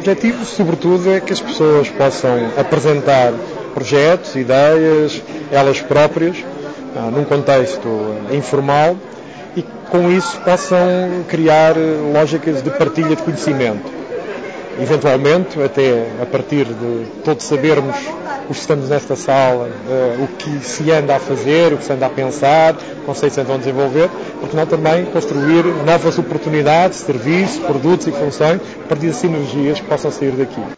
objetivo, sobretudo, é que as pessoas possam apresentar projetos, ideias, elas próprias, num contexto informal, e com isso possam criar lógicas de partilha de conhecimento. Eventualmente, até a partir de todos sabermos, os que estamos nesta sala, o que se anda a fazer, o que se anda a pensar, conceitos se andam a desenvolver, porque não também construir novas oportunidades, serviços, produtos e funções, a partir de sinergias que possam sair daqui.